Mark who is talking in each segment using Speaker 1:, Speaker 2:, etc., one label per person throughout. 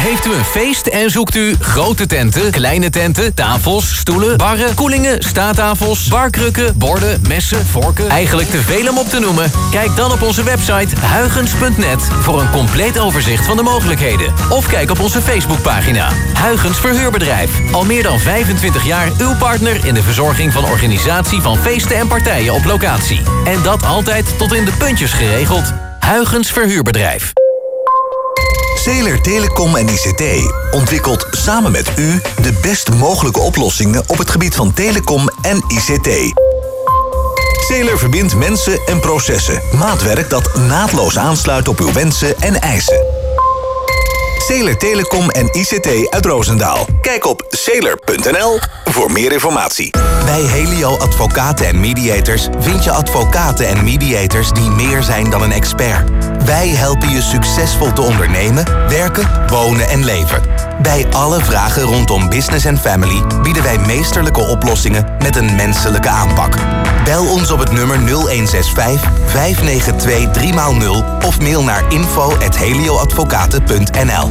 Speaker 1: Heeft u een feest en zoekt u grote tenten, kleine tenten, tafels, stoelen, barren, koelingen, staattafels, barkrukken, borden, messen, vorken? Eigenlijk te veel om op te noemen? Kijk dan op onze website huygens.net voor een compleet overzicht van de mogelijkheden. Of kijk op onze Facebookpagina. Huygens Verhuurbedrijf. Al meer dan 25 jaar uw partner in de verzorging van organisatie van feesten en partijen op locatie. En dat altijd tot in de puntjes geregeld. Huygens Verhuurbedrijf.
Speaker 2: Zeeler Telecom en ICT ontwikkelt samen met u de best mogelijke oplossingen op het gebied van telecom en ICT. Zeeler verbindt mensen en processen. Maatwerk dat naadloos aansluit op uw wensen en eisen. Zeeler Telecom en ICT uit Roosendaal. Kijk op zeeler.nl voor meer informatie. Bij Helio Advocaten en Mediators vind je advocaten en mediators die meer zijn dan een expert. Wij helpen je succesvol te ondernemen, werken, wonen en leven. Bij alle vragen rondom business en family bieden wij meesterlijke oplossingen met een menselijke aanpak. Bel ons op het nummer 0165 592 3x0 of mail naar info@helioadvocaten.nl.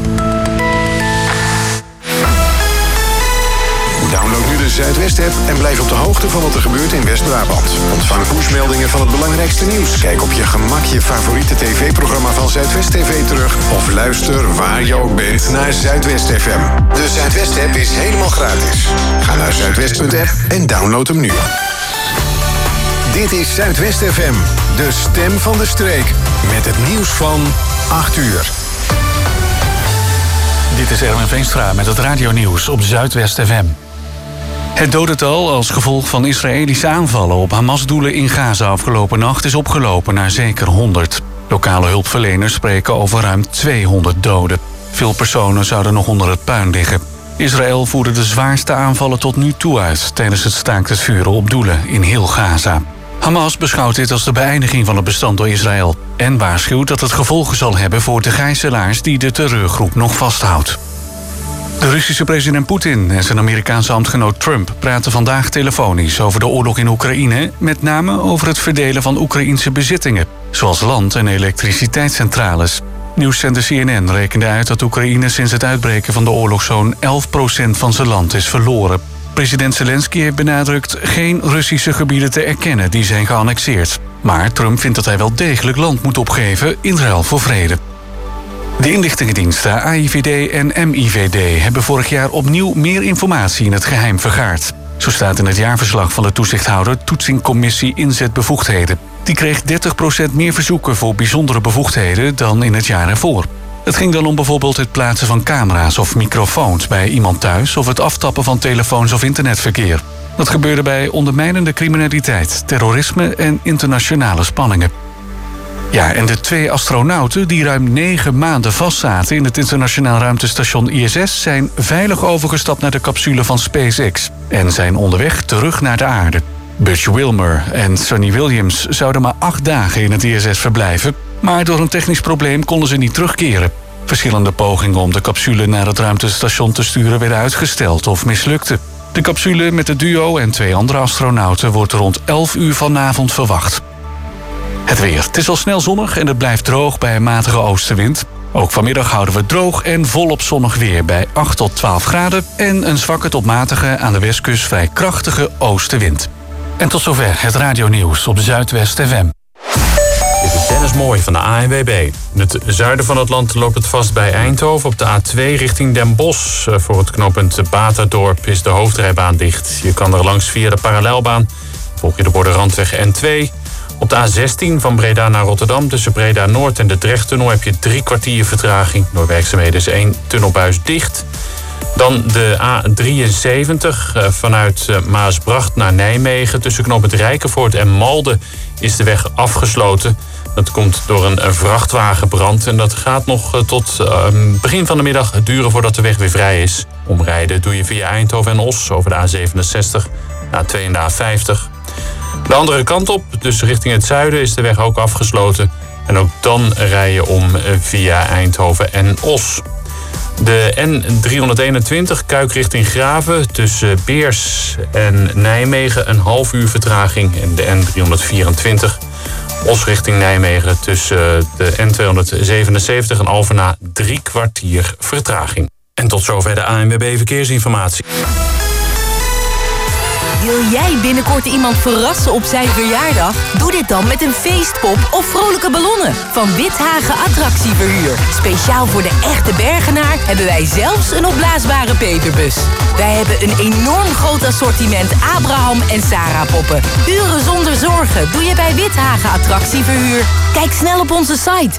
Speaker 3: Download nu de Zuidwest-app en blijf op de hoogte van wat er gebeurt in West-Brabant. Ontvang pushmeldingen van het belangrijkste nieuws. Kijk op je gemak je favoriete tv-programma van Zuidwest TV terug. Of luister waar je ook bent naar Zuidwest FM. De Zuidwest-app is helemaal gratis. Ga naar zuidwest.app en download hem nu. Dit is Zuidwest FM, de stem van de streek. Met het nieuws van 8 uur.
Speaker 4: Dit is Erwin Veenstra met het radionieuws op Zuidwest FM. Het dodental als gevolg van Israëlische aanvallen op Hamas-doelen in Gaza afgelopen nacht is opgelopen naar zeker 100. Lokale hulpverleners spreken over ruim 200 doden. Veel personen zouden nog onder het puin liggen. Israël voerde de zwaarste aanvallen tot nu toe uit tijdens het staakt het vuren op doelen in heel Gaza. Hamas beschouwt dit als de beëindiging van het bestand door Israël en waarschuwt dat het gevolgen zal hebben voor de gijzelaars die de terreurgroep nog vasthoudt. De Russische president Poetin en zijn Amerikaanse ambtgenoot Trump praten vandaag telefonisch over de oorlog in Oekraïne, met name over het verdelen van Oekraïnse bezittingen, zoals land- en elektriciteitscentrales. Nieuwszender CNN rekende uit dat Oekraïne sinds het uitbreken van de oorlog zo'n 11% van zijn land is verloren. President Zelensky heeft benadrukt geen Russische gebieden te erkennen die zijn geannexeerd. Maar Trump vindt dat hij wel degelijk land moet opgeven in ruil voor vrede. De inlichtingendiensten AIVD en MIVD hebben vorig jaar opnieuw meer informatie in het geheim vergaard. Zo staat in het jaarverslag van de toezichthouder Toetsingcommissie Inzetbevoegdheden. Die kreeg 30% meer verzoeken voor bijzondere bevoegdheden dan in het jaar ervoor. Het ging dan om bijvoorbeeld het plaatsen van camera's of microfoons bij iemand thuis of het aftappen van telefoons of internetverkeer. Dat gebeurde bij ondermijnende criminaliteit, terrorisme en internationale spanningen. Ja, en de 2 astronauten die ruim 9 maanden vastzaten in het internationaal ruimtestation ISS zijn veilig overgestapt naar de capsule van SpaceX en zijn onderweg terug naar de aarde. Buzz Wilmer en Sunny Williams zouden maar 8 dagen in het ISS verblijven, maar door een technisch probleem konden ze niet terugkeren. Verschillende pogingen om de capsule naar het ruimtestation te sturen werden uitgesteld of mislukten. De capsule met het duo en 2 andere astronauten wordt rond 11 uur vanavond verwacht. Het weer. Het is al snel zonnig en het blijft droog bij een matige oostenwind. Ook vanmiddag houden we het droog en volop zonnig weer bij 8 tot 12 graden... en een zwakke tot matige, aan de westkust vrij krachtige oostenwind. En tot zover het radionieuws op Zuidwest FM.
Speaker 5: Dit is Dennis Mooi van de ANWB. In het zuiden van het land loopt het vast bij Eindhoven op de A2 richting Den Bosch. Voor het knooppunt Baterdorp is de hoofdrijbaan dicht. Je kan er langs via de parallelbaan. Volg je de borden Randweg N2... Op de A16 van Breda naar Rotterdam tussen Breda Noord en de Drechttunnel heb je 3 kwartier vertraging. Door werkzaamheden is 1 tunnelbuis dicht. Dan de A73 vanuit Maasbracht naar Nijmegen. Tussen knooppunt Rijkenvoort en Malden is de weg afgesloten. Dat komt door een vrachtwagenbrand en dat gaat nog tot begin van de middag duren voordat de weg weer vrij is. Omrijden doe je via Eindhoven en Os over de A67, de A2 en de A50. De andere kant op, dus richting het zuiden, is de weg ook afgesloten. En ook dan rij je om via Eindhoven en Os. De N321 Kuik richting Graven tussen Beers en Nijmegen een half uur vertraging. En de N324 Os richting Nijmegen tussen de N277 en Alphen 3 kwartier vertraging. En tot zover de ANWB Verkeersinformatie.
Speaker 6: Wil jij binnenkort iemand verrassen op zijn verjaardag? Doe dit dan met een feestpop of vrolijke ballonnen van Withagen Attractieverhuur. Speciaal voor de echte Bergenaar hebben wij zelfs een opblaasbare peperbus. Wij hebben een enorm groot assortiment Abraham en Sarah poppen. Uren zonder zorgen doe je bij Withagen Attractieverhuur. Kijk snel op onze site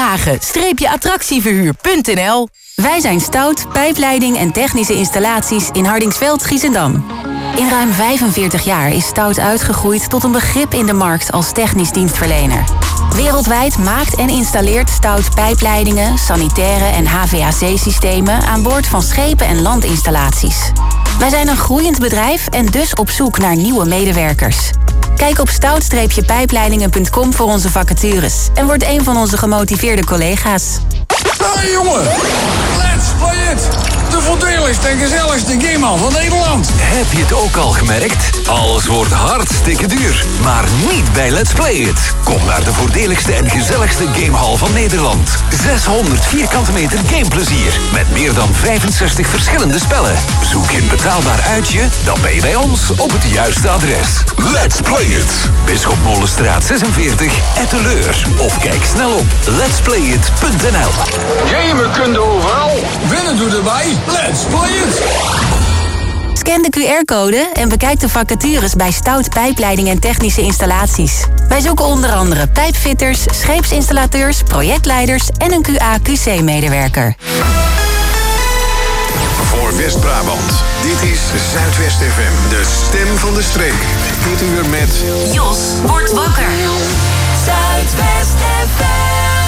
Speaker 6: withagen-attractieverhuur.nl. Wij zijn Stout, pijpleiding en technische installaties in Hardingsveld, Giessendam. In ruim 45 jaar is Stout uitgegroeid tot een begrip in de markt als technisch dienstverlener. Wereldwijd maakt en installeert Stout pijpleidingen, sanitaire en HVAC-systemen aan boord van schepen en landinstallaties. Wij zijn een groeiend bedrijf en dus op zoek naar nieuwe medewerkers. Kijk op stout-pijpleidingen.com voor onze vacatures en word een van onze gemotiveerde collega's.
Speaker 7: Hey jongen, let's play it! De voordeligste en gezelligste gamehal van Nederland.
Speaker 2: Heb je het ook al gemerkt? Alles wordt hartstikke duur. Maar niet bij Let's Play It. Kom naar de voordeligste en gezelligste gamehal van Nederland. 600 vierkante meter gameplezier. Met meer dan 65 verschillende spellen. Zoek je een betaalbaar uitje? Dan ben je bij ons op het juiste adres. Let's Play It. Bisschopmolenstraat 46, Etteleur. Of kijk snel op letsplayit.nl.
Speaker 7: Gamen kun je overal. Winnen doe erbij. Let's play it.
Speaker 6: Scan de QR-code en bekijk de vacatures bij Stout Pijpleiding en Technische Installaties. Wij zoeken onder andere pijpfitters, scheepsinstallateurs, projectleiders en een QA/QC-medewerker.
Speaker 3: Voor West-Brabant. Dit is Zuidwest FM, de stem van de streek. Dit uur met
Speaker 6: Jos wordt wakker. Zuidwest FM.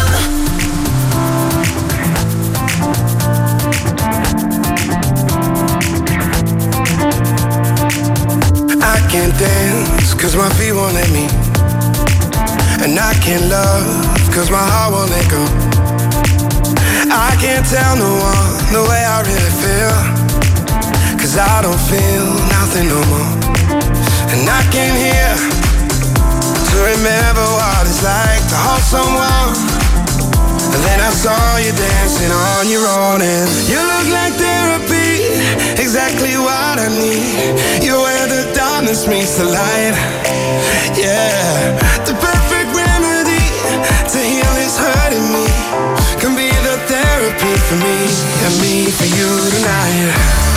Speaker 8: I can't dance cause my feet won't let me. And I can't love cause my heart won't let go. I can't tell no one the way I really feel, cause I don't feel nothing no more. And I came here to remember what it's like to hold someone. And then I saw you dancing on your own, and you look like therapy, exactly what I need. You're where the darkness meets the light. Yeah, the perfect remedy to heal this hurting me. Can be the therapy for me and me for you tonight.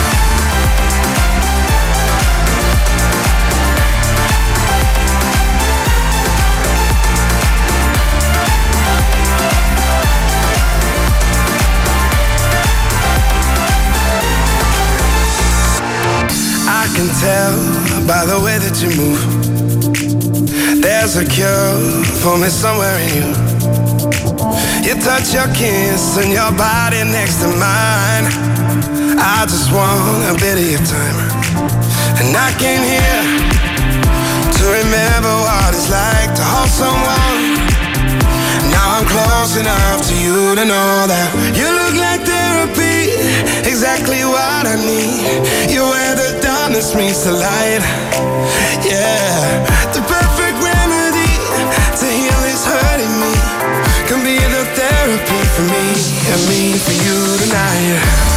Speaker 8: I can tell by the way that you move. There's a cure for me somewhere in you. You touch your kiss and your body next to mine. I just want a bit of your time. And I came here to remember what it's like to hold someone. Now I'm close enough to you to know that you look like therapy, exactly what I need. You're where the darkness meets the light. Yeah, the perfect remedy to heal this hurting me. Can be the therapy for me and me for you tonight.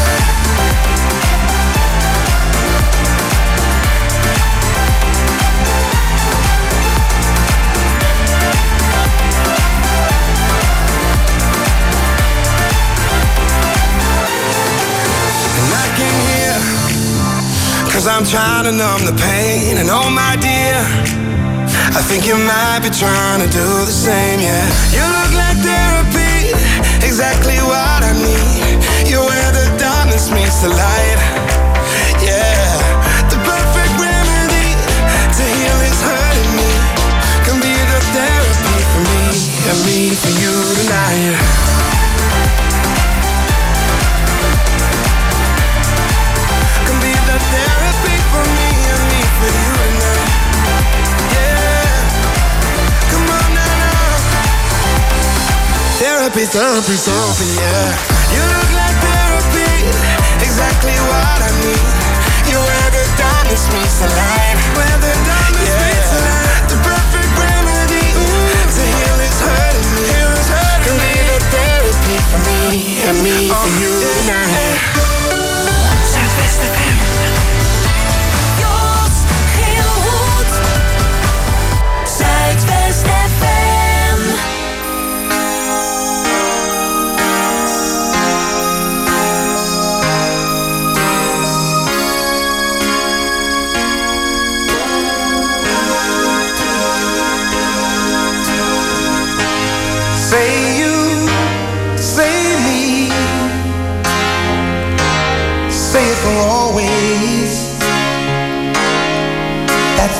Speaker 8: Cause I'm trying to numb the pain. And oh my dear, I think you might be trying to do the same, yeah. You look like therapy, exactly what I need. You're where the darkness meets the light. Yeah, the perfect remedy to heal this hurting me. Can be the therapy for me and me for you tonight. Therapy for me and me for you tonight. Yeah, come on now. Therapy, therapy, therapy, yeah. You look like therapy, exactly what I need. You're where the darkness meets the light. Where the darkness meets the light. The perfect remedy to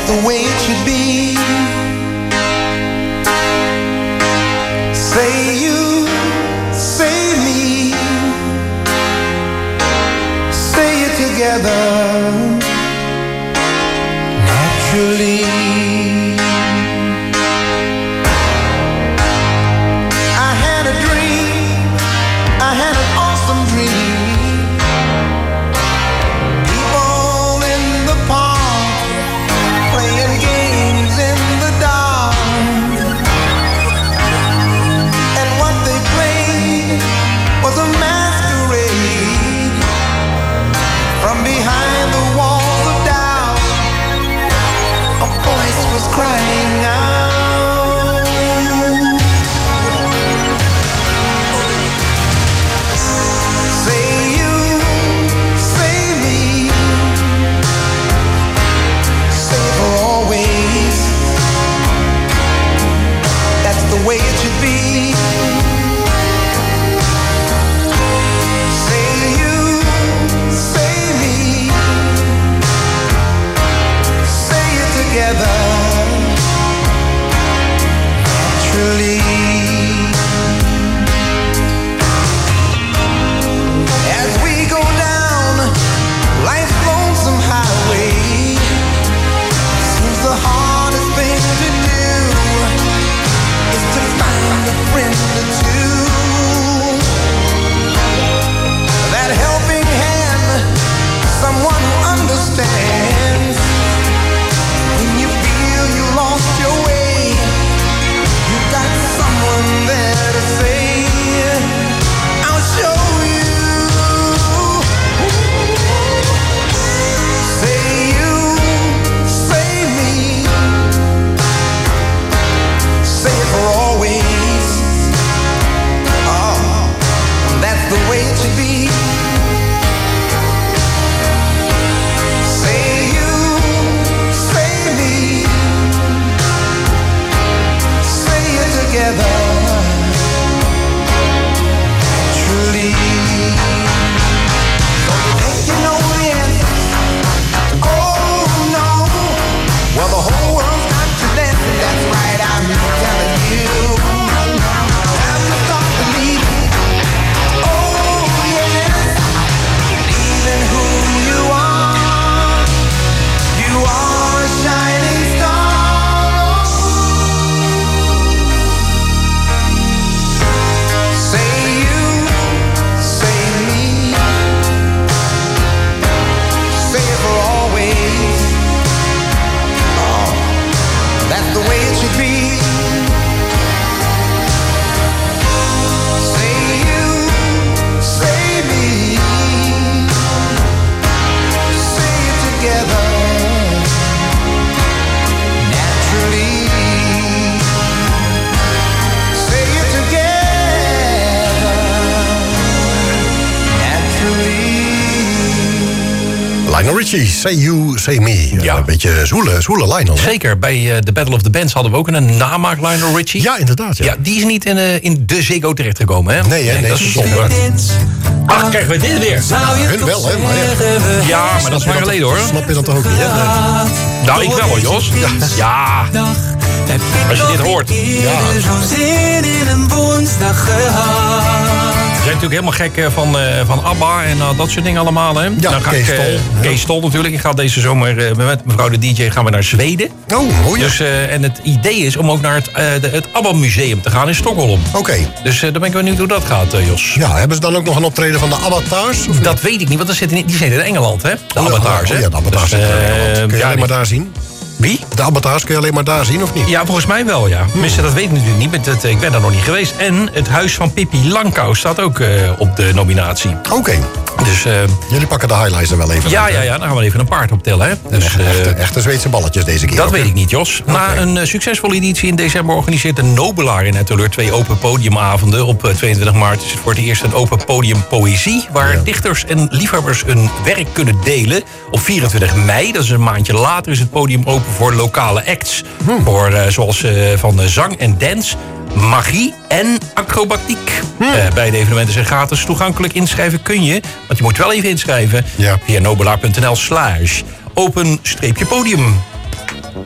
Speaker 8: the way it should be. Say you, say me, say it together, naturally. I had a dream, I had an awesome dream. People in the park playing games in the dark, and what they played was a masquerade. From behind the walls of doubt, a voice was crying out. Say you, say me, say for always. That's the way it should be. Say you, say me, say it together, naturally. As we go down life's lonesome highway, seems the hardest thing to do is to find a friend or two. That helping hand, someone who understands. When you feel you lost your way, you got someone there to say, I'll show you. Say you, say me, say it for always. Oh, that's the way it should be. Say you, say me, say it together, naturally. So you think you know the answer? Oh no. Well, the whole world's got to dance, that's right, I'm telling you. Time to start believing. Oh yes, believe in who you are. You are a shining star. Say you, say me, say it for always. Oh, that's the way it should be. Say you, say me, say it together, naturally. Say it together, naturally.
Speaker 9: Lionel Richie, Say You, Say Me.
Speaker 10: Ja.
Speaker 9: Een beetje zoele Lionel. Hè?
Speaker 10: Zeker, bij de Battle of the Bands hadden we ook een namaak Lionel Richie.
Speaker 9: Ja, inderdaad. Ja.
Speaker 10: Ja, die is niet in de Ziggo terechtgekomen, hè?
Speaker 9: Nee,
Speaker 10: dat is zonde. Ach, krijgen we dit weer?
Speaker 9: Hun wel, hè? Maar ja.
Speaker 10: Ja, maar dat is maar geleden, hoor.
Speaker 9: Snap je dat toch ook niet, hè? Nee.
Speaker 10: Nou, ik wel, hoor, Jos. Ja. Als je dit hoort.
Speaker 9: Ja.
Speaker 11: Zin in een woensdag gehad.
Speaker 10: Je bent natuurlijk helemaal gek van ABBA en dat soort dingen allemaal, hè?
Speaker 9: Ja,
Speaker 10: Dan ga
Speaker 9: Kees Stol.
Speaker 10: Kees Stol natuurlijk. Ik ga deze zomer met mevrouw de DJ gaan we naar Zweden.
Speaker 9: Oh, mooi.
Speaker 10: Dus, en het idee is om ook naar het ABBA-museum te gaan in Stockholm.
Speaker 9: Oké.
Speaker 10: Dus dan ben ik benieuwd hoe dat gaat, Jos.
Speaker 9: Ja, hebben ze dan ook nog een optreden van de Avatars? Of
Speaker 10: Dat weet ik niet, want die zitten in Engeland, hè? De Avatars, hè?
Speaker 9: Ja, de Avatars.
Speaker 10: Dus,
Speaker 9: kun je alleen maar daar zien?
Speaker 10: Wie?
Speaker 9: De Avatars kun je alleen maar daar zien, of niet?
Speaker 10: Ja, volgens mij wel, ja. Tenminste, dat weet ik natuurlijk niet. Ik ben daar nog niet geweest. En het huis van Pippi Langkous staat ook op de nominatie.
Speaker 9: Oké.
Speaker 10: Dus,
Speaker 9: jullie pakken de highlights er wel even
Speaker 10: ja, dan gaan we even een paard optellen. Hè? Dus,
Speaker 9: echte Zweedse balletjes deze keer.
Speaker 10: Dat weet ik niet, Jos. Na een succesvolle editie in december organiseert de Nobelaar in Etteleur 2 open podiumavonden. Op 22 maart is het voor het eerst een open podium poëzie, waar dichters en liefhebbers hun werk kunnen delen. Op 24 mei, dat is een maandje later, is het podium open voor lokale acts. Voor, zoals van zang en dance, magie en acrobatiek. Beide evenementen zijn gratis toegankelijk. Inschrijven kun je, want je moet wel even inschrijven via nobelaar.nl/open-podium.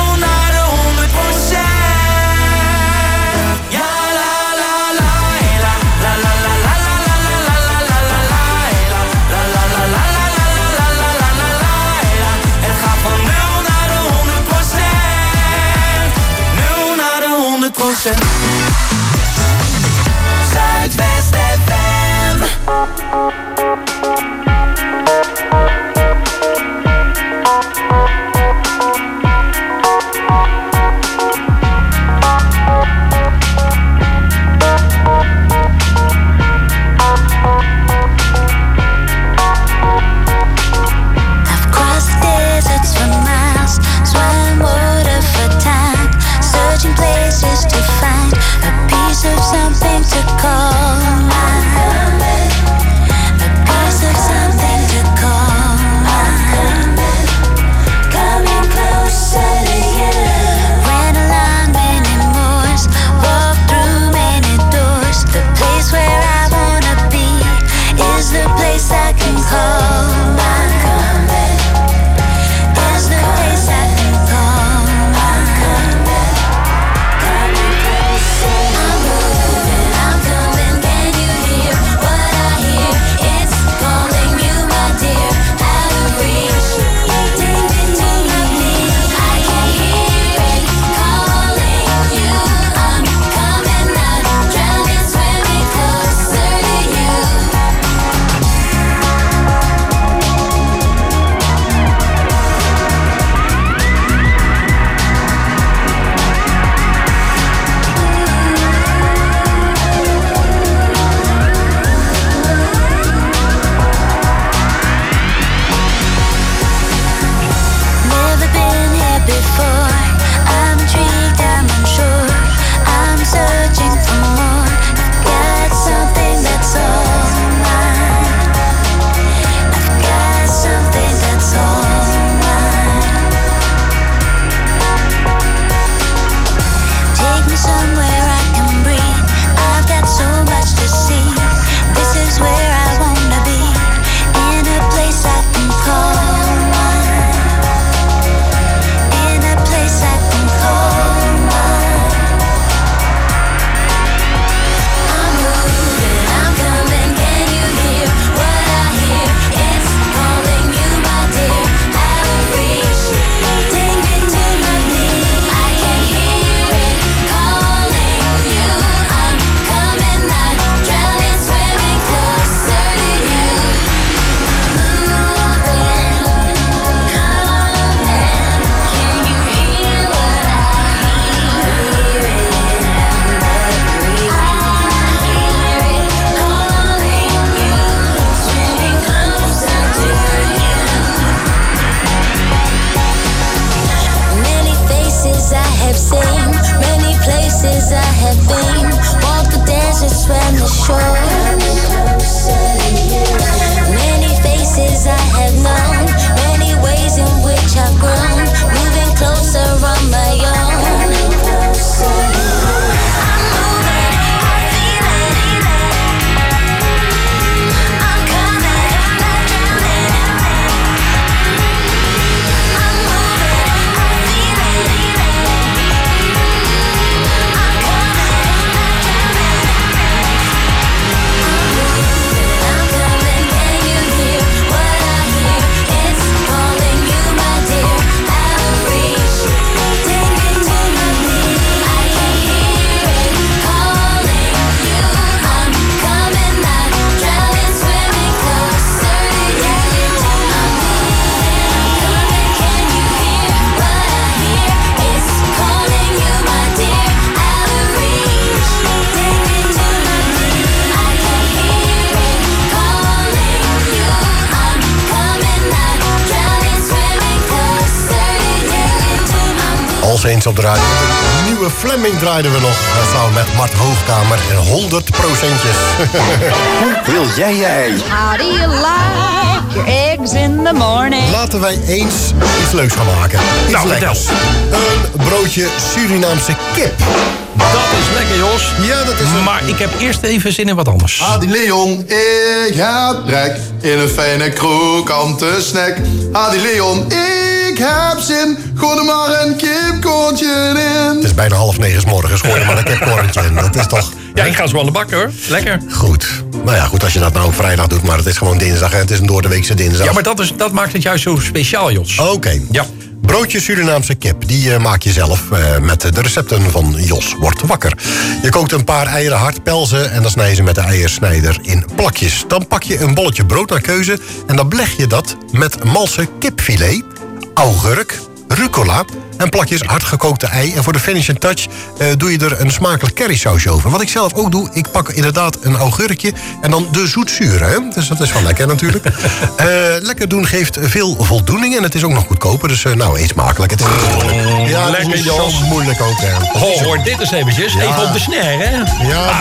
Speaker 9: Als eens op de radio. Een nieuwe Fleming draaiden we nog. Samen met Mart Hoogkamer en 100%'jes.
Speaker 3: Hoe wil jij je ei?
Speaker 12: How do you like your eggs in the morning?
Speaker 9: Laten wij eens iets leuks gaan maken. Iets lekkers. Een broodje Surinaamse kip.
Speaker 10: Dat is lekker, Jos.
Speaker 9: Ja, dat is het.
Speaker 10: Maar ik heb eerst even zin in wat anders.
Speaker 13: Adi Leon, ik heb trek in een fijne krokante snack. Adi Leon, ik heb zin, gooi er maar een kipkorntje in.
Speaker 9: Het is bijna 8:30 's morgens, gooi er maar een kipkorntje in. Dat is toch...
Speaker 10: Ja, ik ga zo aan de bak, hoor. Lekker.
Speaker 9: Goed. Nou ja, goed als je dat nou op vrijdag doet, maar het is gewoon dinsdag en het is een doordeweekse dinsdag.
Speaker 10: Ja, maar dat maakt het juist zo speciaal, Jos.
Speaker 9: Oké.
Speaker 10: Ja.
Speaker 9: Broodje Surinaamse kip, die maak je zelf met de recepten van Jos Wordt Wakker. Je kookt een paar eieren hard, pelzen en dan snij je ze met de eiersnijder in plakjes. Dan pak je een bolletje brood naar keuze en dan beleg je dat met malse kipfilet, augurk, rucola en plakjes hardgekookte ei. En voor de finishing touch doe je er een smakelijk currysausje over. Wat ik zelf ook doe, ik pak inderdaad een augurkje en dan de zoetzure. Hè? Dus dat is wel lekker natuurlijk. Lekker doen geeft veel voldoening en het is ook nog goedkoper. Dus nou, eet smakelijk. Het is moeilijk. Ja,
Speaker 10: lekker,
Speaker 9: het is
Speaker 10: Jos.
Speaker 9: zo moeilijk ook. Hè.
Speaker 10: Hoor dit eens eventjes.
Speaker 9: Ja.
Speaker 10: Even op de snare, hè?
Speaker 9: Ja,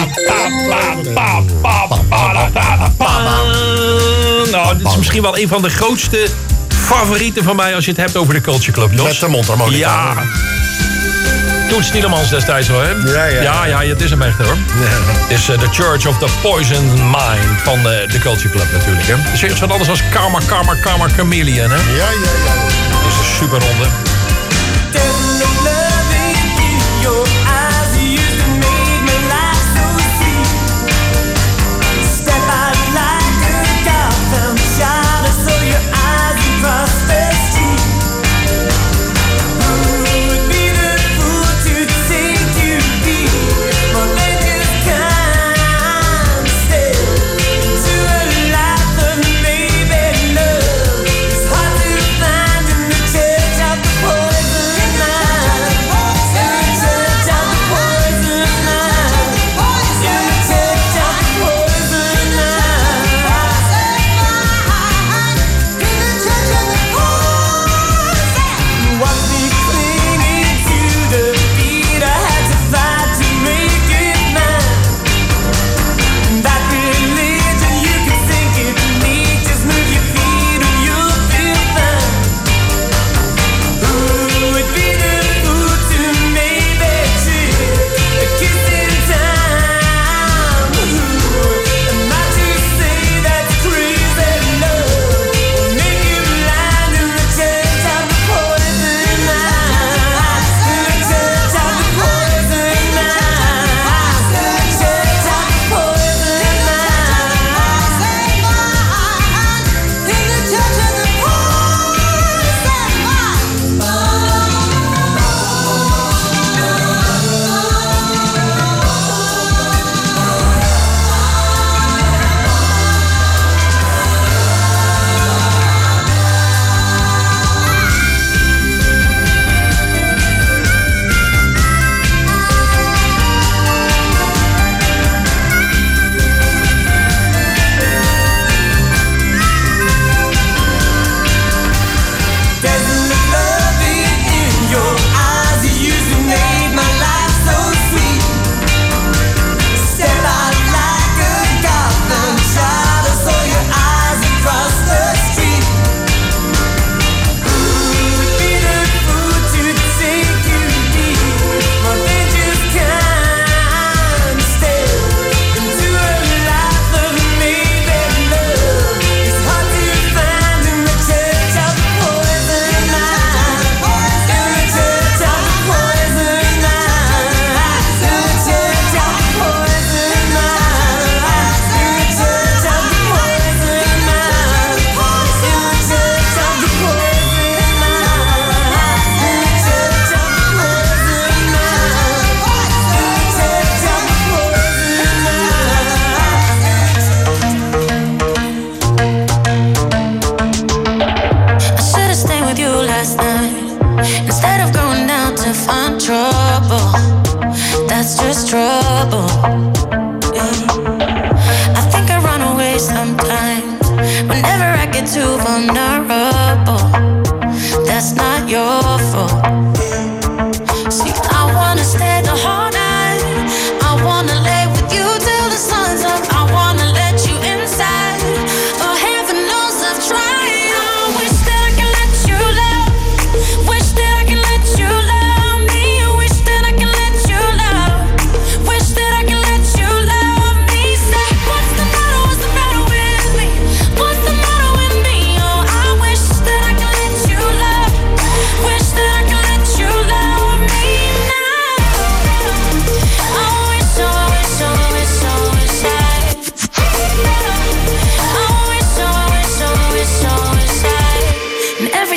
Speaker 10: Nou, dit is misschien wel een van de grootste favorieten van mij als je het hebt over de Culture Club, Jos.
Speaker 9: Met de mondharmonica.
Speaker 10: Ja. Toet Stielemans destijds hoor, hè? Ja, het is hem echt hoor. Ja. Het is The Church of the Poisoned Mind van de Culture Club natuurlijk, hè? Het is eerst wat anders als Karma Chameleon, hè?
Speaker 9: Ja.
Speaker 10: Het is een super ronde.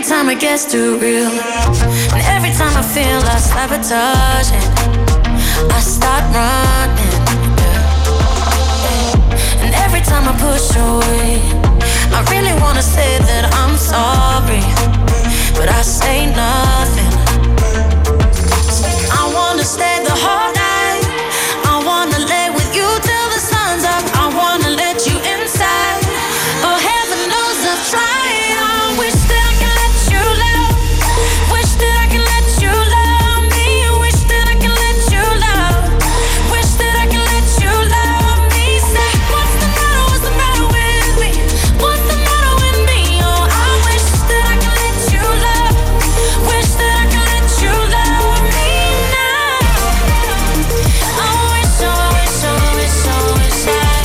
Speaker 14: time it gets too real, and every time I feel I sabotage it, I start running, and every time I push away, I really wanna say that I'm sorry, but I say nothing. I wanna stay the whole night, I wanna lay with you till the sun's up, I wanna let you inside, oh heaven knows I've tried. I wish that I could let you love, wish that I could let you love me, wish that I could let you love, wish that I could let you love me. Say, what's the matter with me, what's the matter with me, oh I wish that I could let you love, wish that I could let you love me now. I wish, I wish, I wish, I wish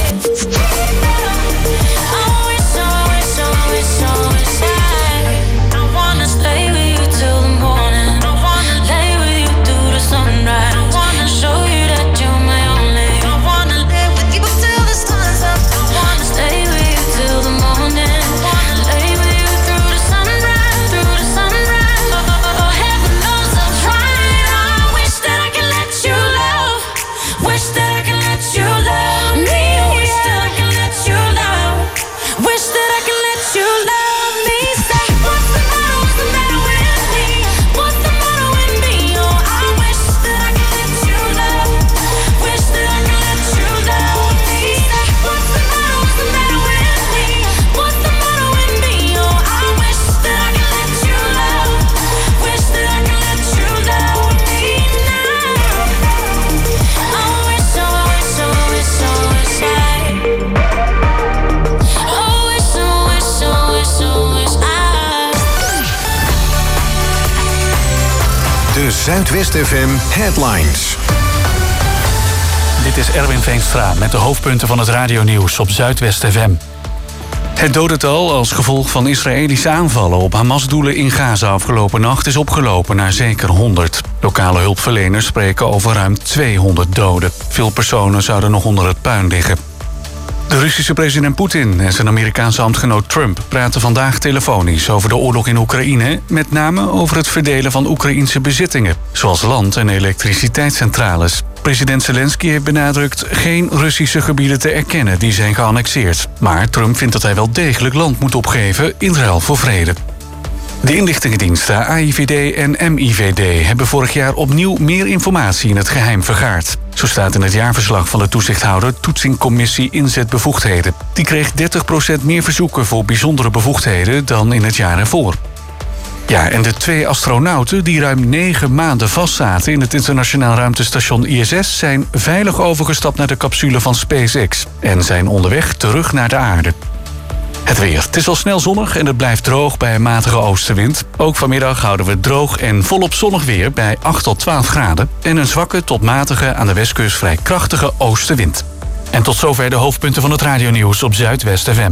Speaker 14: I wanna stay with you till the morning, I wanna lay with you through the sunrise, I wanna show you that you're my only, I wanna lay with you till the sun's up, I wanna stay with you till the morning, I wanna lay with you through the sunrise, oh heaven knows I've tried. I wish that I could let you love, wish that I could let you love me, wish that I could let you love, wish that I could let you love me. Say, what's the matter with me, what's the matter with me, oh I wish that I could let you love, wish that I could let you love me. Say, what's the matter with me, what's the matter with me, oh I wish that I could let you love, wish that I could let you love me now. I wish, I wish, I wish, I wish
Speaker 3: De Zuidwest FM Headlines.
Speaker 4: Dit is Erwin Veenstra met de hoofdpunten van het radionieuws op Zuidwest FM. Het dodental als gevolg van Israëlische aanvallen op Hamas-doelen in Gaza afgelopen nacht is opgelopen naar zeker 100. Lokale hulpverleners spreken over ruim 200 doden. Veel personen zouden nog onder het puin liggen. De Russische president Poetin en zijn Amerikaanse ambtgenoot Trump praten vandaag telefonisch over de oorlog in Oekraïne, met name over het verdelen van Oekraïense bezittingen, zoals land- en elektriciteitscentrales. President Zelensky heeft benadrukt geen Russische gebieden te erkennen die zijn geannexeerd. Maar Trump vindt dat hij wel degelijk land moet opgeven in ruil voor vrede. De inlichtingendiensten AIVD en MIVD hebben vorig jaar opnieuw meer informatie in het geheim vergaard. Zo staat in het jaarverslag van de toezichthouder Toetsingcommissie Inzetbevoegdheden. Die kreeg 30% meer verzoeken voor bijzondere bevoegdheden dan in het jaar ervoor. Ja, en de 2 astronauten die ruim 9 maanden vastzaten in het internationaal ruimtestation ISS zijn veilig overgestapt naar de capsule van SpaceX en zijn onderweg terug naar de aarde. Het weer. Het is al snel zonnig en het blijft droog bij een matige oostenwind. Ook vanmiddag houden we het droog en volop zonnig weer bij 8 tot 12 graden... en een zwakke tot matige, aan de westkust vrij krachtige oostenwind. En tot zover de hoofdpunten van het radionieuws op Zuidwest FM.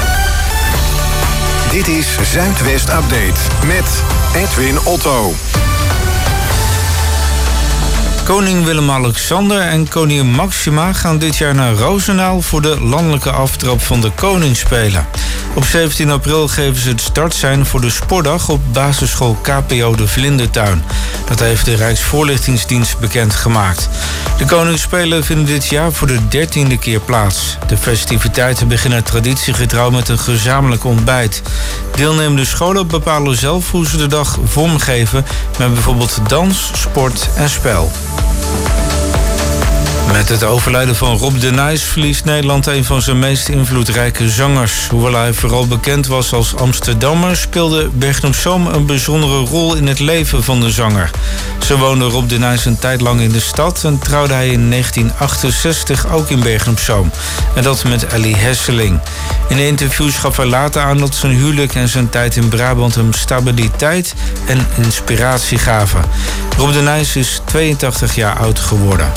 Speaker 3: Dit is Zuidwest Update met Edwin Otto.
Speaker 15: Koning Willem-Alexander en koningin Maxima gaan dit jaar naar Roosendaal voor de landelijke aftrap van de Koningsspelen. Op 17 april geven ze het startsein voor de sportdag op basisschool KPO de Vlindertuin. Dat heeft de Rijksvoorlichtingsdienst bekendgemaakt. De Koningsspelen vinden dit jaar voor de 13e keer plaats. De festiviteiten beginnen traditiegetrouw met een gezamenlijk ontbijt. Deelnemende scholen bepalen zelf hoe ze de dag vormgeven met bijvoorbeeld dans, sport en spel. Met het overlijden van Rob de Nijs verliest Nederland een van zijn meest invloedrijke zangers. Hoewel hij vooral bekend was als Amsterdammer, speelde Bergen-op-Zoom een bijzondere rol in het leven van de zanger. Zo woonde Rob de Nijs een tijd lang in de stad en trouwde hij in 1968 ook in Bergen-op-Zoom. En dat met Ellie Hesseling. In interviews gaf hij later aan dat zijn huwelijk en zijn tijd in Brabant hem stabiliteit en inspiratie gaven. Rob de Nijs is 82 jaar oud geworden.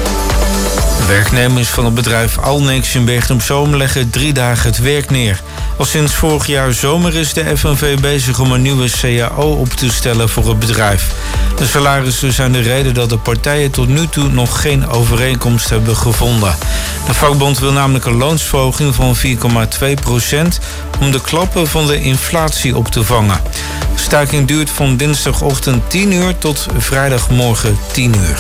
Speaker 15: Werknemers van het bedrijf Alnex in Bergen-op-Zoom leggen 3 dagen het werk neer. Al sinds vorig jaar zomer is de FNV bezig om een nieuwe CAO op te stellen voor het bedrijf. De salarissen zijn de reden dat de partijen tot nu toe nog geen overeenkomst hebben gevonden. De vakbond wil namelijk een loonsverhoging van 4,2% om de klappen van de inflatie op te vangen. De staking duurt van dinsdagochtend 10 uur tot vrijdagmorgen 10 uur.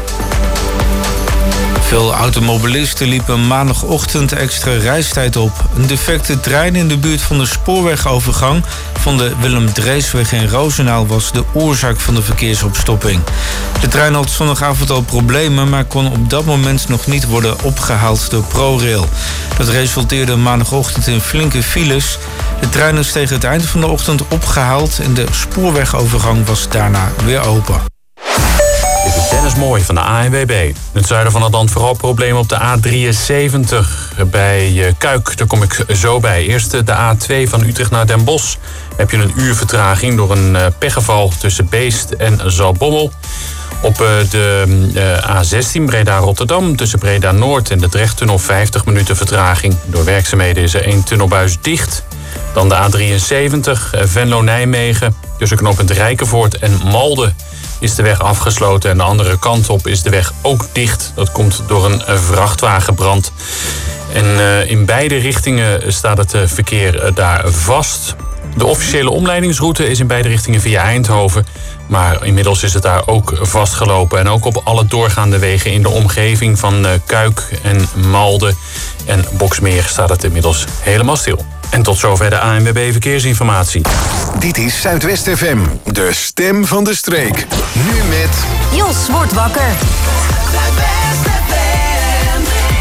Speaker 15: Veel automobilisten liepen maandagochtend extra reistijd op. Een defecte trein in de buurt van de spoorwegovergang van de Willem Dreesweg in Roosendaal was de oorzaak van de verkeersopstopping. De trein had zondagavond al problemen, maar kon op dat moment nog niet worden opgehaald door ProRail. Dat resulteerde maandagochtend in flinke files. De trein is tegen het eind van de ochtend opgehaald en de spoorwegovergang was daarna weer open.
Speaker 5: Dit is Dennis Mooi van de ANWB. In het zuiden van het land vooral problemen op de A73 bij Kuik. Daar kom ik zo bij. Eerst de A2 van Utrecht naar Den Bosch. Heb je een uur vertraging door een pechgeval tussen Beest en Zaltbommel. Op de A16 Breda-Rotterdam tussen Breda-Noord en de Drechttunnel 50 minuten vertraging. Door werkzaamheden is er 1 tunnelbuis dicht. Dan de A73 Venlo-Nijmegen tussen knooppunt Rijkenvoort en Malden is de weg afgesloten en de andere kant op is de weg ook dicht. Dat komt door een vrachtwagenbrand. En in beide richtingen staat het verkeer daar vast. De officiële omleidingsroute is in beide richtingen via Eindhoven. Maar inmiddels is het daar ook vastgelopen. En ook op alle doorgaande wegen in de omgeving van Kuik en Malden en Boksmeer staat het inmiddels helemaal stil. En tot zover de ANWB Verkeersinformatie.
Speaker 3: Dit is Zuidwest FM, de stem van de streek. Nu met...
Speaker 16: Jos wordt wakker. Zuidwest FM.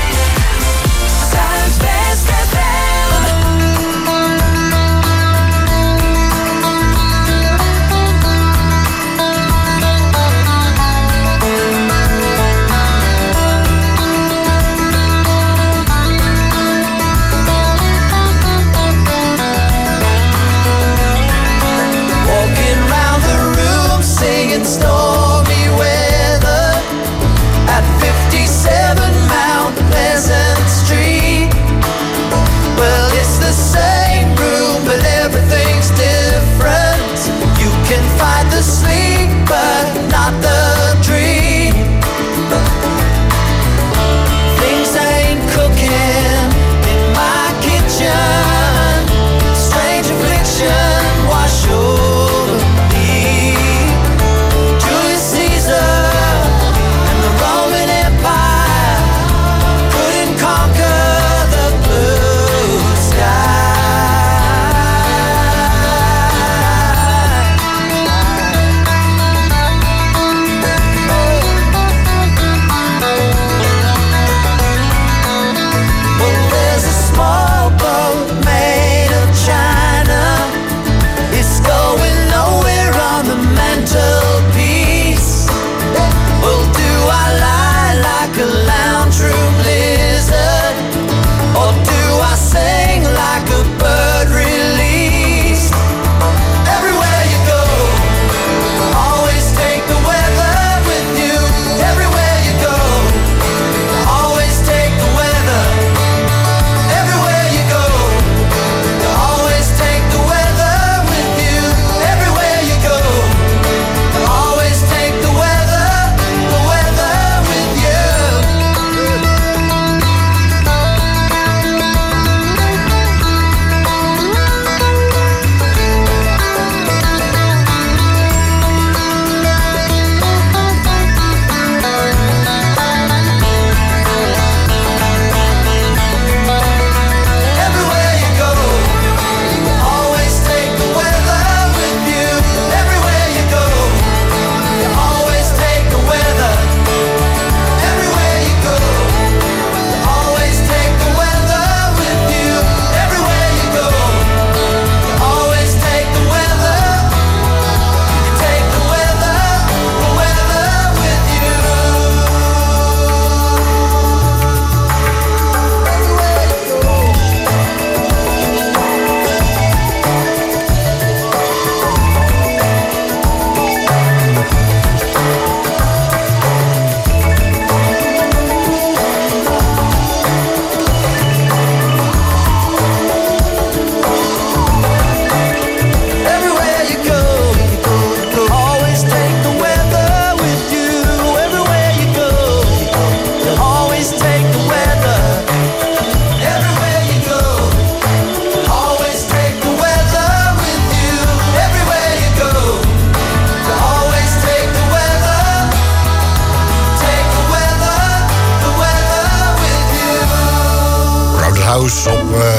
Speaker 16: Zuidwest FM. Stormy weather at 56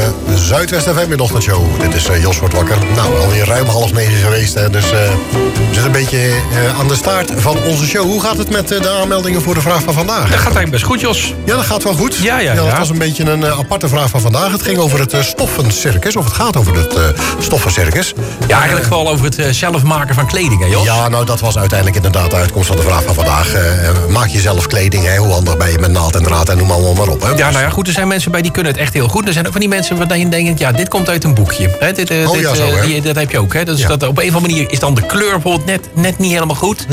Speaker 9: Zuidwest FM in de ochtendshow. Dit is Jos wordt wakker. Nou, alweer ruim 8:30 geweest. Hè, dus we zitten een beetje aan de staart van onze show. Hoe gaat het met de aanmeldingen voor de vraag van vandaag?
Speaker 10: Dat gaat eigenlijk best goed, Jos.
Speaker 9: Ja, dat gaat wel goed.
Speaker 10: Ja.
Speaker 9: Dat was een beetje een aparte vraag van vandaag. Het ging over het stoffencircus. Of het gaat over het stoffencircus.
Speaker 10: Ja, eigenlijk vooral over het zelf maken van kleding, hè Jos?
Speaker 9: Ja, nou dat was uiteindelijk inderdaad de uitkomst van de vraag van vandaag. Maak je zelf kleding, hè? Hoe handig ben je met naald en draad en noem allemaal maar op. Hè?
Speaker 10: Ja, nou ja, goed, er zijn mensen bij die kunnen het echt heel goed. Er zijn ook van die mensen waarvan je denkt, ja, dit komt uit een boekje. Hè? Dat heb je ook, hè? Dat op een of andere manier is dan de kleur bijvoorbeeld net niet helemaal goed.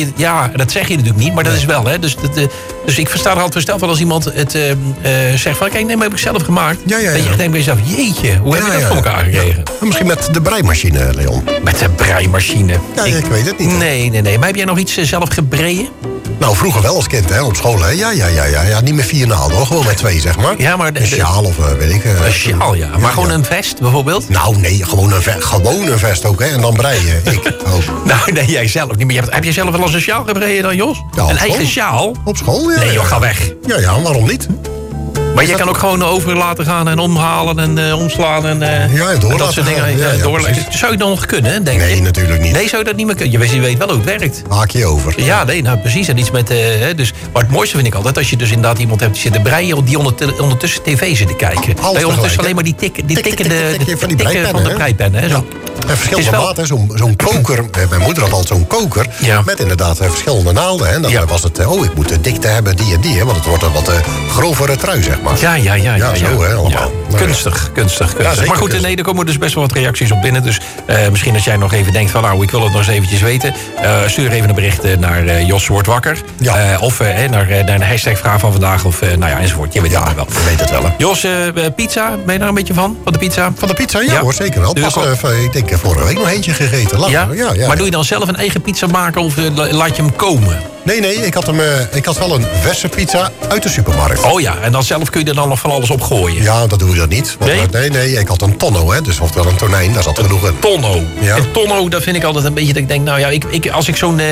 Speaker 10: Dat zeg je natuurlijk niet, maar dat is wel, hè? Dus ik versta er altijd versteld van als iemand het zegt van, kijk, nee, maar heb ik zelf gemaakt. Dat je echt denkt bij jezelf, jeetje, hoe heb je dat voor elkaar gekregen?
Speaker 9: Ja. Misschien met de breimachine, Leon.
Speaker 10: Met de breimachine?
Speaker 9: Ja, ik weet het niet.
Speaker 10: Nee. Maar heb jij nog iets zelf gebreien?
Speaker 9: Nou, vroeger wel als kind, hè, op school, hè. Ja, niet met 4 naalden, hoor. Gewoon met 2, zeg maar.
Speaker 10: Ja, maar...
Speaker 9: Een sjaal of weet ik...
Speaker 10: Een sjaal, ja. Maar gewoon een vest, bijvoorbeeld?
Speaker 9: Nou, nee, gewoon een vest ook, hè. En dan breien, ik ook.
Speaker 10: Nou, nee, jij zelf niet. Maar heb jij zelf wel eens een sjaal gebreien dan, Jos?
Speaker 9: Ja,
Speaker 10: een eigen sjaal?
Speaker 9: Op school, ja.
Speaker 10: Nee, joh, ga weg.
Speaker 9: Ja, waarom niet?
Speaker 10: Maar je kan ook gewoon over laten gaan en omhalen en omslaan en
Speaker 9: door
Speaker 10: dat soort dingen. Zou je dan nog kunnen, denk je?
Speaker 9: Nee, natuurlijk niet.
Speaker 10: Nee, zou je dat niet meer kunnen? Je weet wel hoe het werkt.
Speaker 9: Haak je over.
Speaker 10: Ja, nee, nou precies. En iets met... maar het mooiste vind ik altijd, als je dus inderdaad iemand hebt die zit te breien, die ondertussen tv zit te kijken. Bij ondertussen alleen maar die tikken van de breipennen. Hè?
Speaker 9: En verschillende maten, zo'n koker. Mijn moeder had altijd zo'n koker. Ja. Met inderdaad verschillende naalden. En dan was het, ik moet de dikte hebben, die en die. Hè, want het wordt een wat grovere trui, zeg maar.
Speaker 10: Ja.
Speaker 9: Zo, hè, allemaal.
Speaker 10: Ja. Kunstig.
Speaker 9: Ja,
Speaker 10: maar goed, er komen dus best wel wat reacties op binnen. Dus misschien als jij nog even denkt van, nou, ik wil het nog eens eventjes weten. Stuur even een bericht naar Jos wordt wakker. Ja. Of naar de hashtag vraag van vandaag. Of enzovoort. Je weet het wel.
Speaker 9: Je weet het wel. Hè.
Speaker 10: Jos, pizza, ben je daar een beetje van? Van de pizza?
Speaker 9: Van de pizza, ja hoor, zeker wel. Ik denk vorige week nog eentje gegeten.
Speaker 10: Ja? Maar doe je dan zelf een eigen pizza maken of laat je hem komen?
Speaker 9: Nee, ik had wel een verse pizza uit de supermarkt.
Speaker 10: Oh ja, en dan zelf kun je er dan nog van alles op gooien?
Speaker 9: Ja, dat doe je dat niet. Nee, ik had een tonno, hè, dus oftewel een tonijn, daar zat genoeg in.
Speaker 10: Tonno? Ja. En tonno, dat vind ik altijd een beetje dat ik denk, nou ja, als ik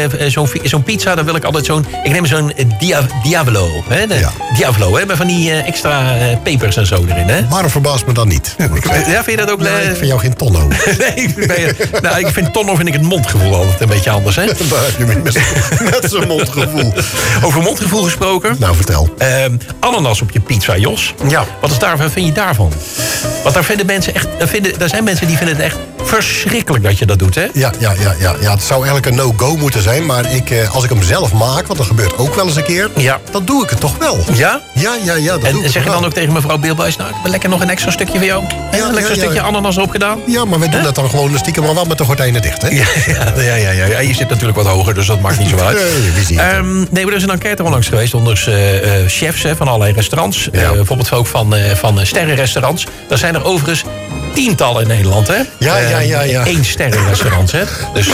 Speaker 10: zo'n pizza, dan wil ik altijd ik neem zo'n Diavolo. Hè, Diavolo, hè, met van die extra pepers en zo erin, hè?
Speaker 9: Waarom verbaast me dan niet?
Speaker 10: Ja, vind je dat ook?
Speaker 9: Nee, ik vind jou geen tonno.
Speaker 10: Nee, ik vind tonno het mondgevoel altijd een beetje anders, hè?
Speaker 9: Daar heb je met zo'n mondgevoel.
Speaker 10: Over mondgevoel gesproken.
Speaker 9: Nou, vertel.
Speaker 10: Ananas op je pizza, Jos.
Speaker 9: Ja.
Speaker 10: Wat vind je daarvan? Want daar vinden mensen echt... Er zijn mensen die vinden het echt verschrikkelijk dat je dat doet, hè?
Speaker 9: Ja, het zou eigenlijk een no-go moeten zijn. Maar als ik hem zelf maak, want dat gebeurt ook wel eens een keer... dan doe ik het toch wel.
Speaker 10: Ja?
Speaker 9: Ja, dat doe ik.
Speaker 10: En zeg je dan ook tegen mevrouw Beelbuis... nou, ik heb lekker nog een extra stukje voor jou? Een extra stukje ananas erop gedaan?
Speaker 9: Ja, maar wij doen dat dan gewoon stiekem maar wel met de gordijnen dicht, hè?
Speaker 10: Ja, je zit natuurlijk wat hoger, dus dat maakt niet zo uit. Nee, maar er is een enquête onlangs geweest onder chefs van allerlei restaurants. Bijvoorbeeld ook van sterrenrestaurants. Daar zijn er overigens tientallen in Nederland, hè?
Speaker 9: Ja.
Speaker 10: 1 sterrenrestaurants, hè? Dus,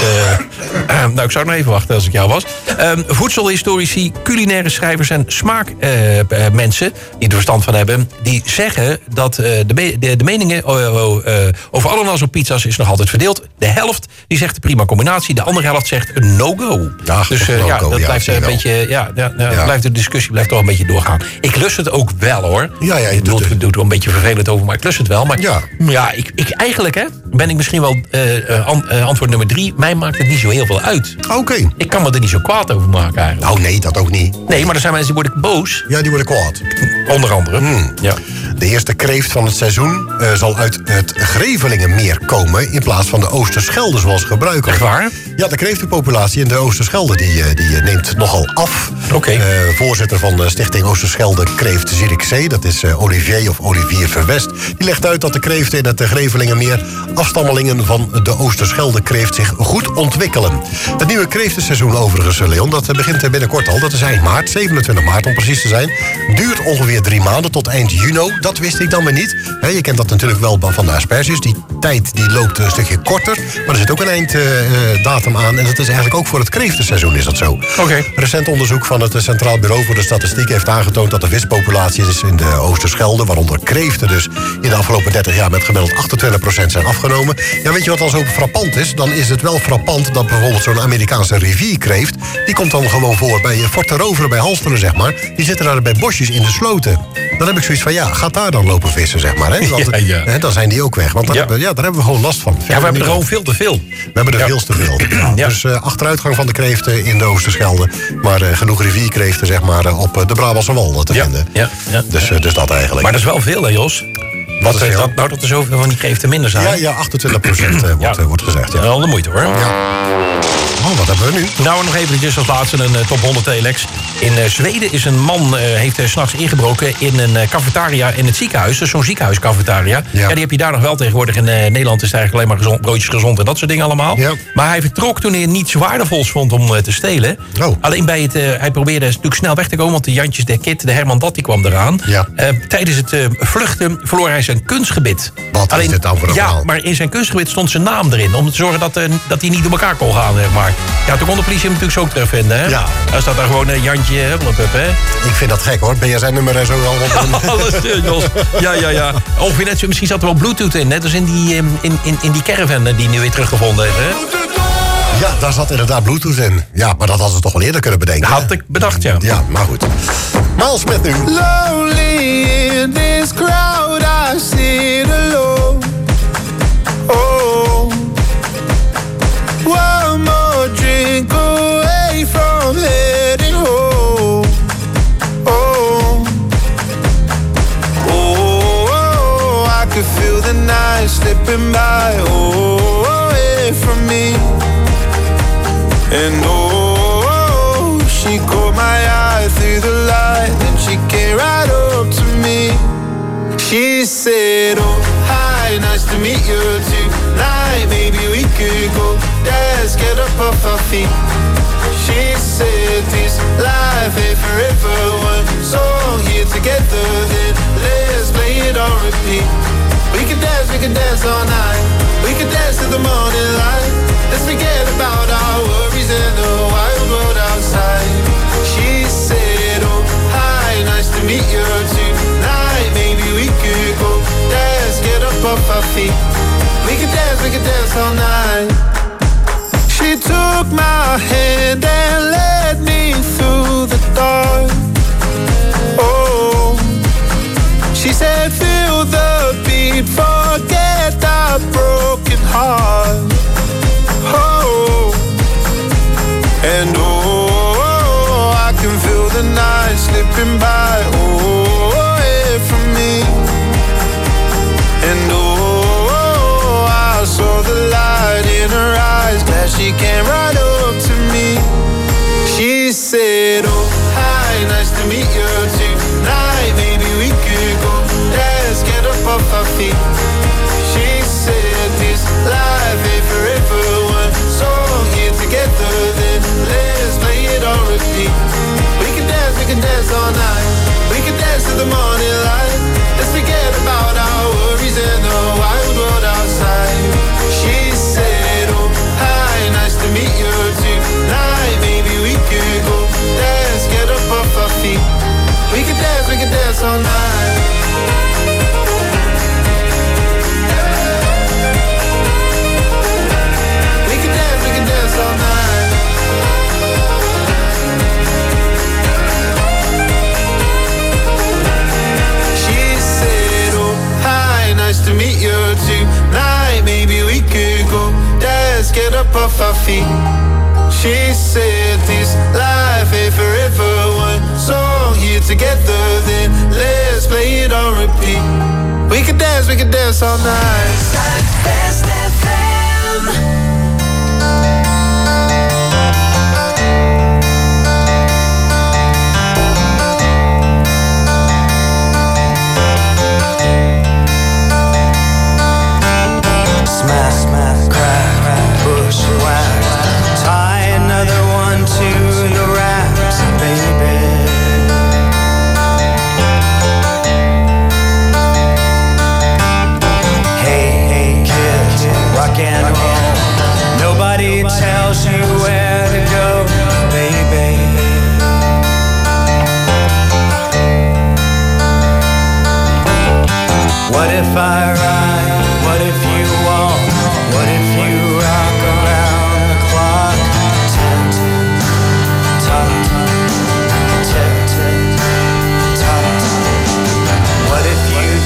Speaker 10: ik zou nog even wachten als ik jou was. Voedselhistorici, culinaire schrijvers en smaakmensen die er verstand van hebben, die zeggen dat de meningen over ananas op pizza's is nog altijd verdeeld. De helft die zegt een prima combinatie, de andere helft zegt een no-go. Dus dat blijft een beetje, blijft de discussie blijft toch een beetje doorgaan. Ik lust het ook wel, hoor.
Speaker 9: Ja, je
Speaker 10: doet er een beetje vervelend over, maar ik lust het wel. Maar ik eigenlijk, hè, ben ik misschien wel antwoord nummer 3. Mij maakt het niet zo heel veel uit.
Speaker 9: Oké.
Speaker 10: Ik kan me er niet zo kwaad over maken, eigenlijk.
Speaker 9: Nou, nee, dat ook niet.
Speaker 10: Nee, maar er zijn mensen die worden boos.
Speaker 9: Ja, die worden kwaad.
Speaker 10: Onder andere.
Speaker 9: Ja. De eerste kreeft van het seizoen zal uit het Grevelingenmeer komen... in plaats van de Oosterschelde, zoals gebruikelijk.
Speaker 10: Echt waar?
Speaker 9: Ja, de kreeftenpopulatie in de Oosterschelde die neemt nogal af.
Speaker 10: Oké.
Speaker 9: Voorzitter van de Stichting Oosterschelde Kreeft Zierikzee... dat is Olivier Verwest... die legt uit dat de kreeften in het Grevelingenmeer... afstammelingen van de Oosterschelde kreeft zich goed ontwikkelen. Het nieuwe kreeftenseizoen overigens, Leon, dat begint binnenkort al. Dat is eind maart, 27 maart om precies te zijn. Duurt ongeveer 3 maanden tot eind juni. Dat wist ik dan weer niet. Je kent dat natuurlijk wel van de asperges. Die tijd die loopt een stukje korter. Maar er zit ook een einddatum aan. En dat is eigenlijk ook voor het kreeftenseizoen is dat zo.
Speaker 10: Oké.
Speaker 9: Recent onderzoek van het Centraal Bureau voor de Statistiek heeft aangetoond dat de vispopulaties in de Oosterschelde, waaronder kreeften dus, in de afgelopen 30 jaar met gemiddeld 28% zijn afgenomen. Ja, weet je wat al zo frappant is? Dan is het wel frappant dat bijvoorbeeld zo'n Amerikaanse rivierkreeft, die komt dan gewoon voor bij Fort de Rovere, bij Halsteren, zeg maar. Die zitten daar bij bosjes in de sloten. Dan heb ik zoiets van, gaat daar dan lopen vissen, zeg maar. Hè? Hè, dan zijn die ook weg. Want daar hebben we gewoon last van.
Speaker 10: Ja, we hebben er gewoon veel te veel.
Speaker 9: We hebben er veel te veel. Dus achteruitgang van de kreeften in de Oosterschelde. Maar genoeg rivierkreeften, zeg maar, op de Brabantse Wal te vinden. Dus dat eigenlijk.
Speaker 10: Maar dat is wel veel, hè, Jos? Dat er zoveel van die kreeften minder zijn.
Speaker 9: Ja, 28% wordt gezegd. Ja.
Speaker 10: Wel de moeite, hoor.
Speaker 9: Ja. Oh, wat hebben we nu?
Speaker 10: Nou, nog eventjes als laatste een top 100 telex. In Zweden is een man, heeft 's nachts ingebroken in een cafetaria in het ziekenhuis. Dus zo'n ziekenhuiscafetaria. Ja, die heb je daar nog wel tegenwoordig. In Nederland is het eigenlijk alleen maar broodjes gezond en dat soort dingen allemaal. Ja. Maar hij vertrok toen hij niets waardevols vond om te stelen. Oh. Alleen bij hij probeerde natuurlijk snel weg te komen, want de Jantjes, de Kit, de Herman Dat, die kwam eraan. Ja. Tijdens het vluchten verloor hij zijn kunstgebit.
Speaker 9: Wat is dit dan voor een verhaal?
Speaker 10: Maar in zijn kunstgebit stond zijn naam erin. Om te zorgen dat hij niet door elkaar kon gaan, zeg maar. Ja, toen kon de politie hem natuurlijk zo terugvinden, hè? Ja. Daar staat daar gewoon Jantje Hupplepup, hè?
Speaker 9: Ik vind dat gek, hoor. BSN-nummer en zo al.
Speaker 10: Alles, Jos. Ja. Ongeveer net zo, misschien zat er wel Bluetooth in. Net als in die caravan die nu weer teruggevonden heeft, hè?
Speaker 9: Ja, daar zat inderdaad Bluetooth in. Ja, maar dat hadden ze toch wel eerder kunnen bedenken.
Speaker 10: Dat had ik bedacht, ja.
Speaker 9: Ja, maar goed. Miles Smith nu.
Speaker 8: Lonely in this crowd, I sit alone. Oh, one more drink away from heading home. Oh, I could feel the night slipping by. Oh, away from me. And oh, she caught my eye through the light, and she came right up to me. She said, oh, hi, nice to meet you tonight. Maybe we could go dance, get up off our feet. She said, this life ain't forever. One song here together, then let's play it on repeat. We can dance all night. We can dance till the morning light. Let's forget about our worries and the wild world outside. She said, oh, hi, nice to meet you tonight. Maybe we could go dance, get up off our feet. We can dance all night. She took my hand and led me through the dark. Oh, she said, feel the beat, forget that broken heart. Oh, and oh, I can feel the night slipping by. Oh, away from me. And oh, I saw the light in her eyes. Glad she came right up to me. She said, oh, hi, nice to meet you tonight. Maybe we could go dance, get up off our feet. She said, this life ain't forever. One song here together, then let's play it on repeat. We can dance all night. We can dance till the morning light. Let's forget about our worries and the wild world outside. She said, oh, hi, nice to meet you tonight. Maybe we could go dance, get up off our feet. We can dance all night. We can dance all night. She said, oh, hi, nice to meet you tonight. Maybe we could go dance, get up off our feet. She said, this life ain't forever. One song here together, then let's play it on repeat. We can dance all night.
Speaker 16: Best FM.
Speaker 11: Smack, crack, bushwhack. Tie another one to the racks, baby. Hey, kid, rock and roll. Nobody tells you where to go, baby. What if I ride? What if you walk? What if you rock around the clock? Tick, tock, tick, tock. What if you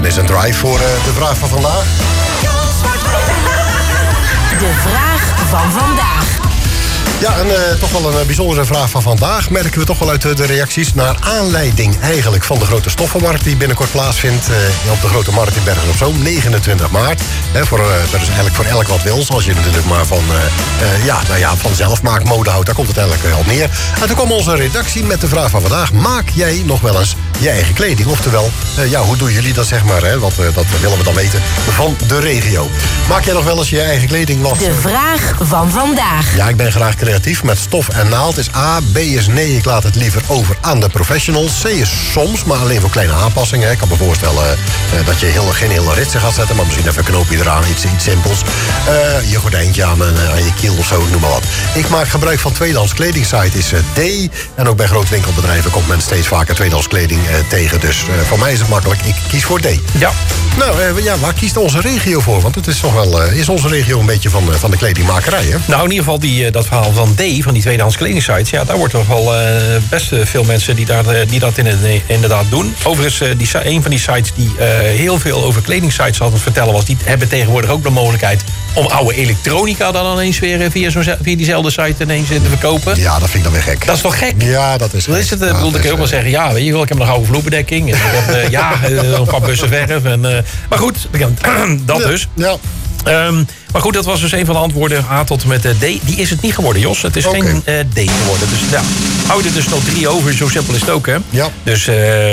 Speaker 9: Dan is een drive voor de vraag van vandaag.
Speaker 16: De vraag van vandaag.
Speaker 9: Ja, en toch wel een bijzondere vraag van vandaag. Merken we toch wel uit de reacties. Naar aanleiding eigenlijk van de grote stoffenmarkt die binnenkort plaatsvindt op de Grote Markt in Bergen op Zoom, 29 maart. Dat is eigenlijk voor elk wat wil. Zoals je natuurlijk maar van zelfmaakmode houdt. Daar komt het eigenlijk op neer. En toen kwam onze redactie met de vraag van vandaag. Maak jij nog wel eens je eigen kleding? Oftewel, hoe doen jullie dat zeg maar? Hè? Dat willen we dan weten van de regio. Maak jij nog wel eens je eigen kleding?
Speaker 16: De vraag van vandaag.
Speaker 9: Ja, ik ben graag creatief met stof en naald. Is A, B is nee, ik laat het liever over aan de professionals. C is soms, maar alleen voor kleine aanpassingen. Ik kan me voorstellen dat je geen hele ritsen gaat zetten, maar misschien even een knoopje eraan, iets simpels. Je gordijntje aan je kiel of zo, noem maar wat. Ik maak gebruik van tweedehands kledingsite is D. En ook bij grootwinkelbedrijven komt men steeds vaker tweedehands kleding tegen. Dus voor mij is het makkelijk, ik kies voor D.
Speaker 10: Ja.
Speaker 9: Nou, waar kiest onze regio voor? Want het is toch wel, is onze regio een beetje van de kledingmakerij, hè?
Speaker 10: Nou, in ieder geval dat verhaal van D, van die tweedehands kledingsites. Ja, daar wordt toch wel best veel mensen die dat inderdaad doen. Overigens, een van die sites die heel veel over kledingsites had te vertellen was, die hebben tegenwoordig ook de mogelijkheid om oude elektronica dan ineens weer via diezelfde site ineens te verkopen.
Speaker 9: Ja, dat vind ik dan weer gek.
Speaker 10: Dat is toch gek?
Speaker 9: Ja, dat is gek.
Speaker 10: Dat is het, ik kan ook wel zeggen, ja, weet je wel, ik heb nog oude vloerbedekking. En ik heb, een paar bussen verf. Maar goed, dat dus.
Speaker 9: Ja.
Speaker 10: Maar goed, dat was dus een van de antwoorden. A tot en met D. Die is het niet geworden, Jos. Het is geen D geworden. Dus ja, hou er dus nog 3 over. Zo simpel is het ook, hè?
Speaker 9: Ja.
Speaker 10: Dus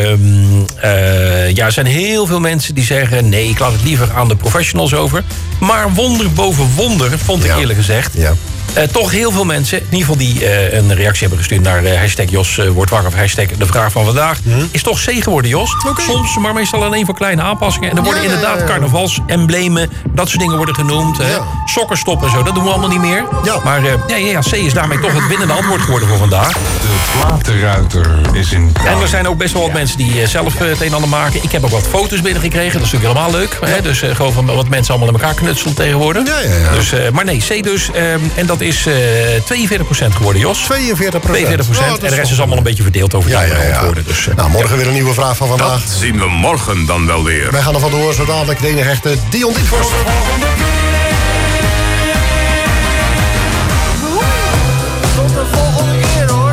Speaker 10: er zijn heel veel mensen die zeggen, nee, ik laat het liever aan de professionals over. Maar wonder boven wonder, vond ik eerlijk gezegd.
Speaker 9: Ja.
Speaker 10: Toch heel veel mensen, in ieder geval die een reactie hebben gestuurd naar hashtag Jos wordt wakker of hashtag de vraag van vandaag, is toch C geworden, Jos. Soms, maar meestal alleen voor kleine aanpassingen. En er worden inderdaad carnavalsemblemen, dat soort dingen worden genoemd. Sokkerstop en zo, dat doen we allemaal niet meer.
Speaker 9: Ja.
Speaker 10: Maar C is daarmee toch het winnende antwoord geworden voor vandaag.
Speaker 17: De platenruiter is in
Speaker 10: En er zijn ook best wel wat mensen die zelf het een en ander maken. Ik heb ook wat foto's binnengekregen, dat is natuurlijk helemaal leuk.
Speaker 9: Ja.
Speaker 10: Hè? Dus gewoon van wat mensen allemaal in elkaar knutselen tegenwoordig.
Speaker 9: Ja.
Speaker 10: Dus, maar nee, C dus. En dat is 42% geworden, Jos.
Speaker 9: 42%.
Speaker 10: 42%. En de rest is allemaal een beetje verdeeld over die antwoorden. Dus,
Speaker 9: nou, morgen weer een nieuwe vraag van vandaag.
Speaker 17: Dat zien we morgen dan wel weer.
Speaker 9: Wij gaan er vandoor, zo dadelijk de enige echte Dion Dietvorst.
Speaker 16: Tot de volgende keer, hoor.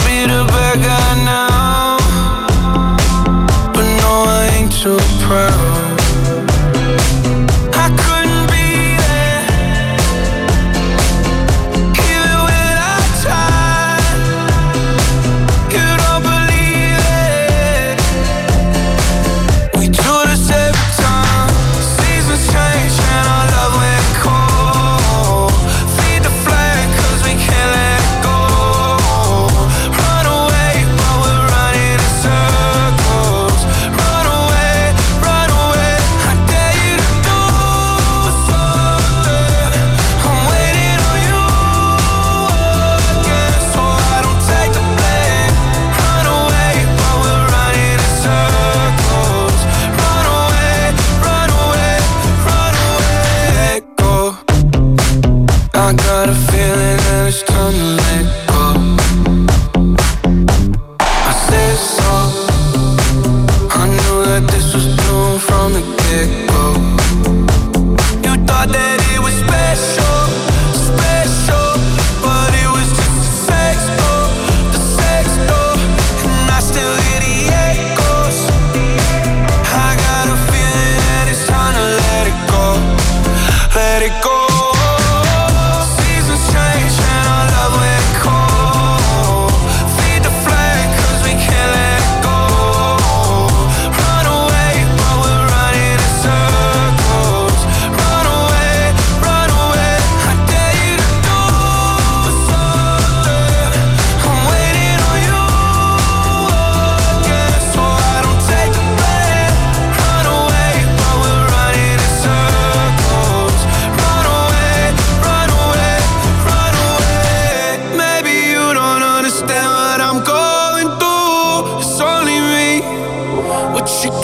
Speaker 8: So proud.